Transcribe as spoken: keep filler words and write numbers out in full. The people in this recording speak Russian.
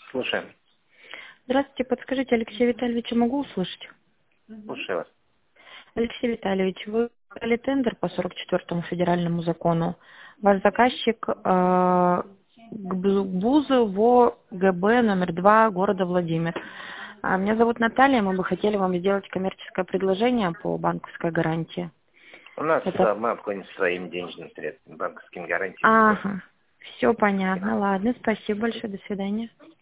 Слушаем. Здравствуйте, подскажите, Алексея Витальевича могу услышать? Слушаю вас. Алексей Витальевич, вы подали тендер по сорок четвёртому федеральному закону. Ваш заказчик э, Бузово ГБ номер два города Владимир. А, Меня зовут Наталья, мы бы хотели вам сделать коммерческое предложение по банковской гарантии. У нас Это... а, мы обходим своим денежным средством, банковским гарантиям. Ага, все понятно, ладно, спасибо большое, до свидания.